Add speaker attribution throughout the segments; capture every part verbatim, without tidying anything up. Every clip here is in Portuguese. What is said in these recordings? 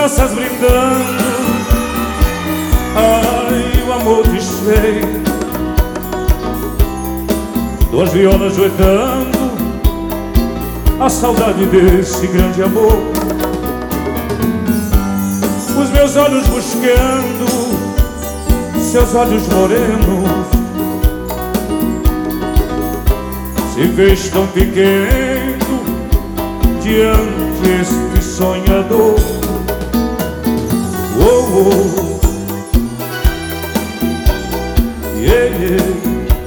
Speaker 1: taças brindando, ai, o amor desfeito, duas violas duetando a saudade desse grande amor. Os meus olhos buscando seus olhos morenos, se vês tão pequeno diante este sonhador. Oh, oh. Yeah, yeah.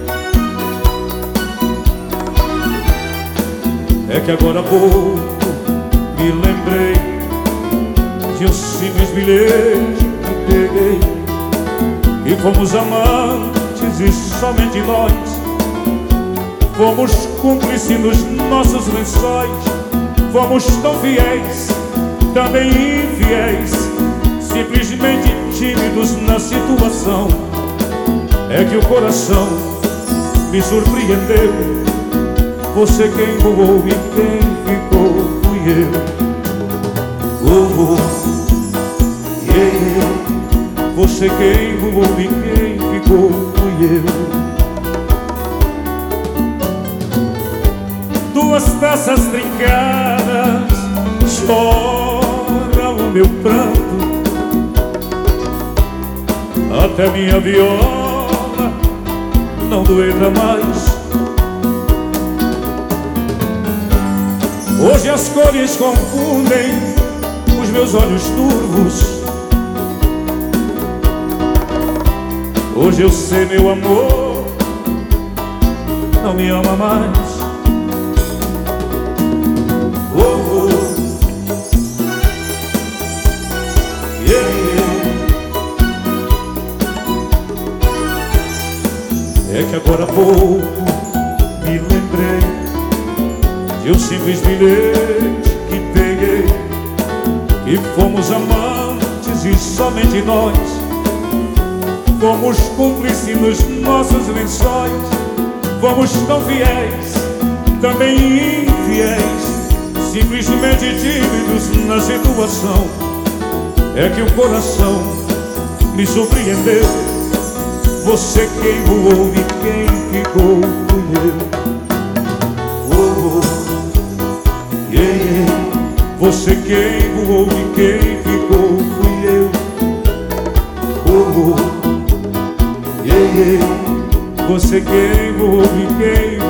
Speaker 1: É que agora há pouco me lembrei de um simples bilhete que peguei, e fomos amantes e somente nós fomos cúmplices nos nossos lençóis. Fomos tão fiéis, também infiéis, simplesmente tímidos na situação. É que o coração me surpreendeu, você quem voou e quem ficou fui eu. Oh, oh, yeah. Você quem voou e quem ficou fui eu. Duas taças trincadas, chora o meu pranto, até minha viola não doerá mais. Hoje as cores confundem os meus olhos turvos. Hoje eu sei, meu amor não me ama mais. Oh, oh. Yeah, yeah. É que agora há pouco me lembrei de um simples bilhete que peguei, que fomos amantes e somente nós fomos cúmplices nos nossos lençóis. Fomos tão fiéis, também infiéis, simplesmente tímidos na situação. É que o coração me surpreendeu, você quem voou e quem ficou fui eu. Oh, yeah, yeah. Você quem voou e quem ficou fui eu. Oh, yeah, yeah. Você quem voou e quem